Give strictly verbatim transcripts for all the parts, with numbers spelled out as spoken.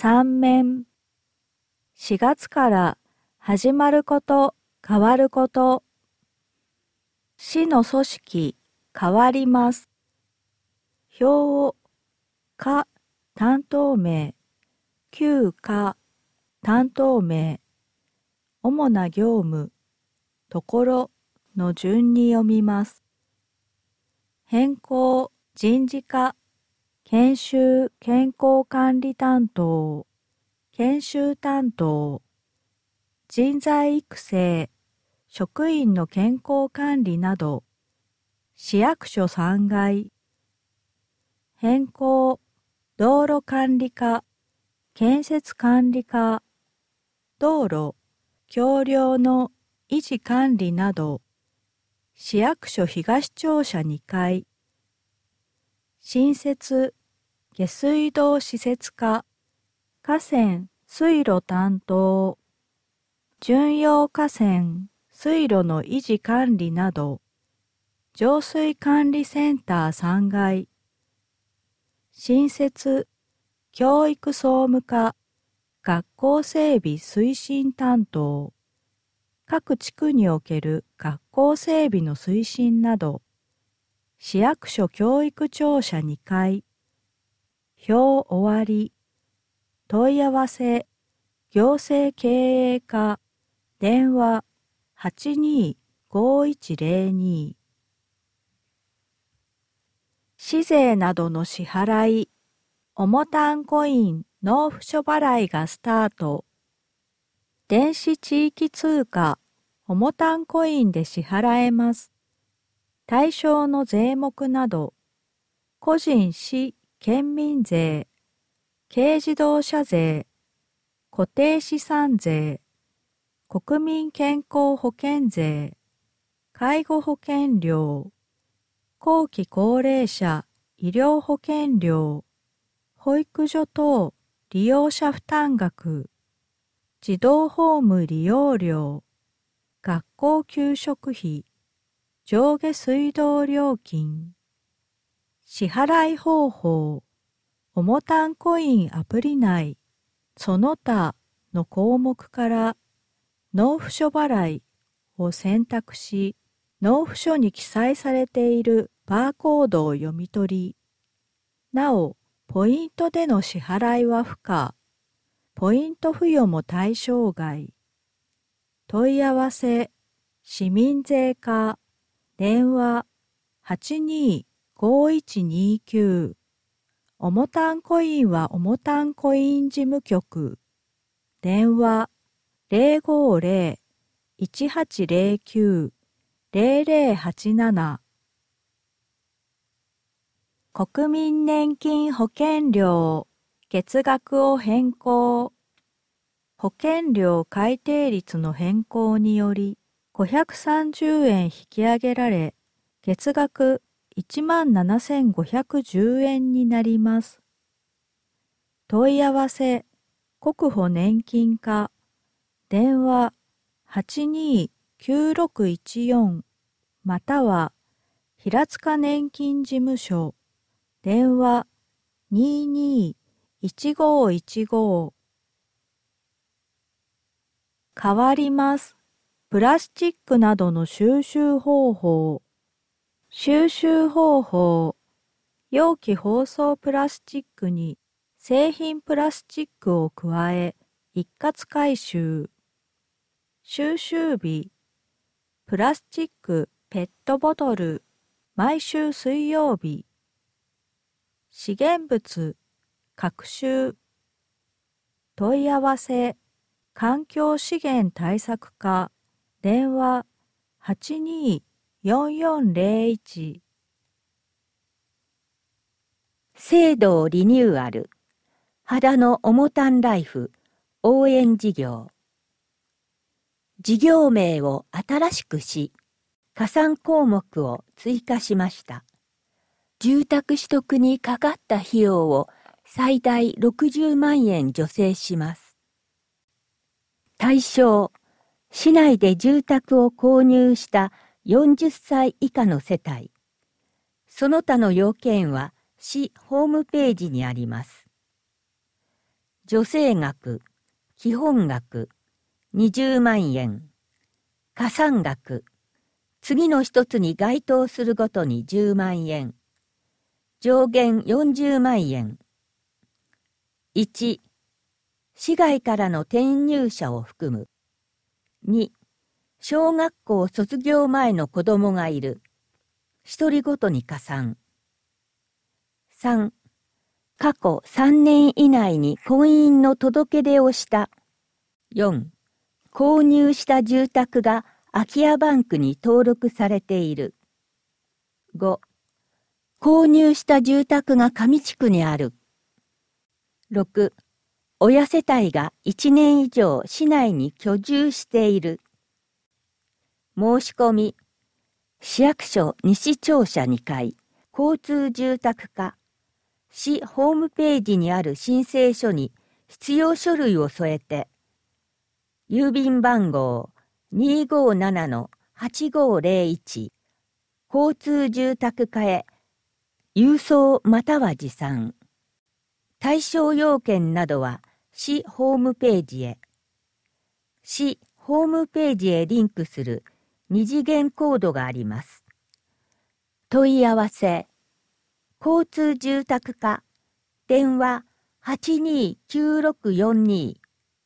三面。しがつから始まること、変わること。市の組織、変わります。表、課、担当名、旧課、担当名、主な業務、ところの順に読みます。変更、人事課、研修、健康管理担当、研修担当、人材育成、職員の健康管理など、市役所さん階。変更、道路管理課、建設管理課、道路、橋梁の維持管理など、市役所東庁舎に階。新設、下水道施設課、河川、水路担当、準用河川、水路の維持管理など、浄水管理センターさん階。新設、教育総務課、学校整備推進担当、各地区における学校整備の推進など、市役所教育庁舎に階。表終わり、問い合わせ、行政経営課、電話 はちにーごいちぜろに。市税などの支払い、おもたんコイン納付書払いがスタート。電子地域通貨、おもたんコインで支払えます。対象の税目など、個人市県民税、軽自動車税、固定資産税、国民健康保険税、介護保険料、後期高齢者医療保険料、保育所等利用者負担額、児童ホーム利用料、学校給食費、上下水道料金、支払い方法、おもたんコインアプリ内、その他の項目から納付書払いを選択し、納付書に記載されているバーコードを読み取り、なお、ポイントでの支払いは不可、ポイント付与も対象外。問い合わせ、市民税課、電話 はちにーごいちにきゅう。おもたんコインはおもたんコイン事務局。電話 ゼロごゼロ いちはちゼロきゅう ゼロゼロはちなな。国民年金保険料、月額を変更。保険料改定率の変更により、ごひゃくさんじゅうえん引き上げられ、月額いちまんななせんごひゃくじゅうえんになります。問い合わせ、国保年金課、電話 はちにーきゅうろくいちよん または平塚年金事務所、電話 にーにーいちごいちご。変わります。プラスチックなどの収集方法。収集方法。容器包装プラスチックに製品プラスチックを加え、一括回収。収集日。プラスチックペットボトル。毎週水曜日。資源物。各週。問い合わせ。環境資源対策課。電話 はちにーよんよんゼロいち。 制度をリニューアル。秦野おもたんライフ応援事業。事業名を新しくし、加算項目を追加しました。住宅取得にかかった費用を最大ろくじゅうまんえん助成します。対象、市内で住宅を購入したよんじゅっさい以下の世帯。その他の要件は市ホームページにあります。 助成額、基本額、にじゅうまんえん。加算額、次の一つに該当するごとにじゅうまんえん。上限よんじゅうまんえん。いち、市外からの転入者を含む。に、小学校卒業前の子供がいる。一人ごとに加算。さん、過去さんねん以内に婚姻の届け出をした。よん、購入した住宅が空き家バンクに登録されている。ご、購入した住宅が上地区にある。ろく、親世帯がいちねん以上市内に居住している。申し込み、市役所西庁舎にかい、交通住宅課、市ホームページにある申請書に必要書類を添えて、郵便番号 にーごーななのはちごーぜろいち、交通住宅課へ郵送または持参。対象要件などは市ホームページへ。市ホームページへリンクする二次元コードがあります。問い合わせ、交通住宅課、電話 はちにーきゅうろくよんに。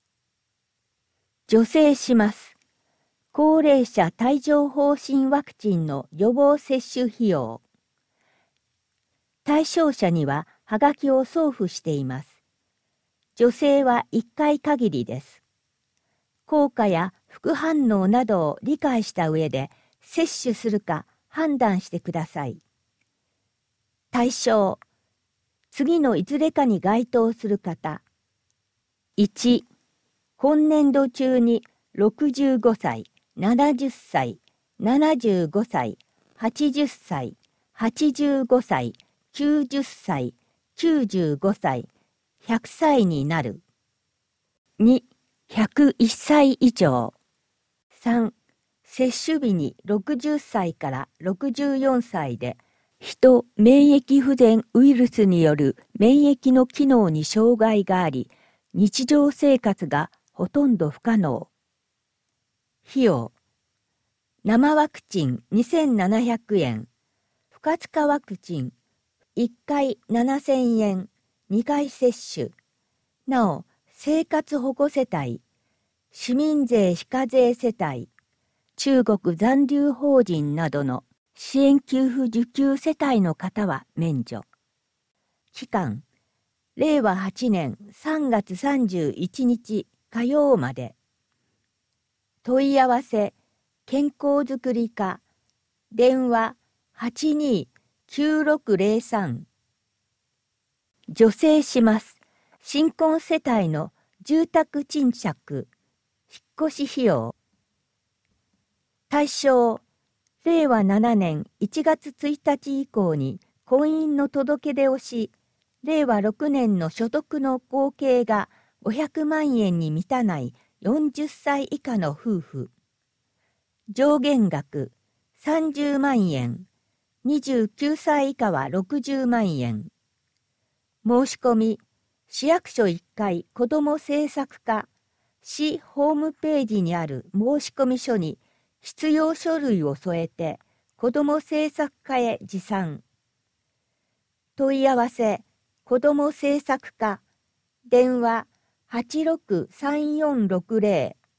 助成します。高齢者帯状疱疹ワクチンの予防接種費用。対象者にははがきを送付しています。助成はいっかい限りです。効果や副反応などを理解した上で接種するか判断してください。対象、次のいずれかに該当する方。いち、今年度中にろくじゅうごさい、ななじゅっさい、ななじゅうごさい、はちじゅっさい、はちじゅうごさい、きゅうじゅっさい、きゅうじゅうごさい、ひゃくさいになる。に、ひゃくいっさい以上。さん、接種日にろくじゅっさいからろくじゅうよんさいで、人免疫不全ウイルスによる免疫の機能に障害があり、日常生活がほとんど不可能。費用。生ワクチンにせんななひゃくえん。不活化ワクチンいっかいななせんえん。にかい接種。なお、生活保護世帯、市民税非課税世帯、中国残留邦人などの支援給付受給世帯の方は免除。期間、れいわはちねんさんがつさんじゅういちにち火曜まで。問い合わせ、健康づくり課、電話 はちにーきゅうろくぜろさん。助成します。新婚世帯の住宅賃借、引っ越し費用。対象、れいわななねんいちがつついたち以降に婚姻の届け出をし、れいわろくねんの所得の合計がごひゃくまんえんに満たないよんじゅっさい以下の夫婦。上限額さんじゅうまんえん、にじゅうきゅうさい以下はろくじゅうまんえん。申し込み、市役所いっかい子ども政策課、市ホームページにある申し込み書に必要書類を添えて、子ども政策課へ持参。問い合わせ、子ども政策課、電話 はちろくさんよんろくぜろ。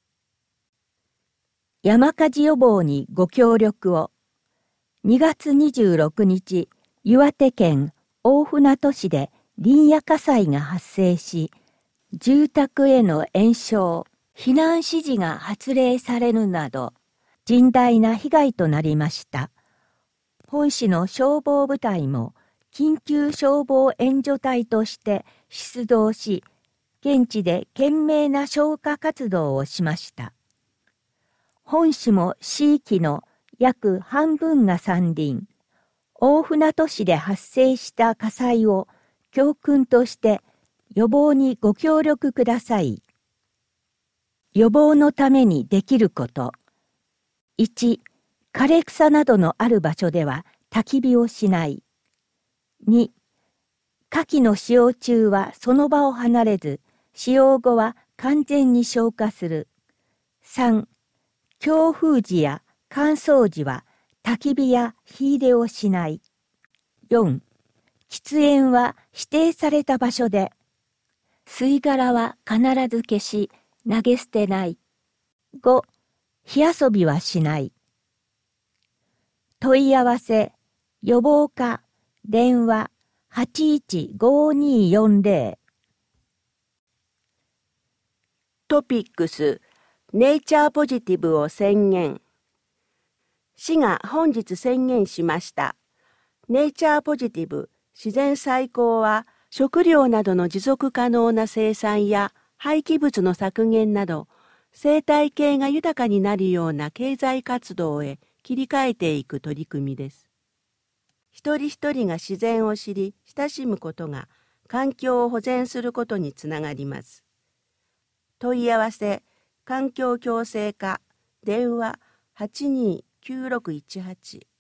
山火事予防にご協力を。にがつにじゅうろくにち、岩手県大船渡市で林野火災が発生し、住宅への延焼、避難指示が発令されるなど、甚大な被害となりました。本市の消防部隊も緊急消防援助隊として出動し、現地で懸命な消火活動をしました。本市も市域の約半分が山林、大船渡市で発生した火災を教訓として予防にご協力ください。予防のためにできること。いち、枯れ草などのある場所では焚き火をしない。に、火器の使用中はその場を離れず、 使用後は完全に消化する。さん、強風時や乾燥時は焚き火や火入れをしない。よん、喫煙は指定された場所で。吸い殻は必ず消し、投げ捨てない。ご、火遊びはしない。問い合わせ、予防課、電話、はちいちごによんぜろ。 トピックス、ネイチャーポジティブを宣言。市が本日宣言しました。ネイチャーポジティブ、自然再興は、食料などの持続可能な生産や廃棄物の削減など、生態系が豊かになるような経済活動へ切り替えていく取り組みです。一人一人が自然を知り、親しむことが環境を保全することにつながります。問い合わせ、環境共生課、電話はちにーきゅうろくいちはち。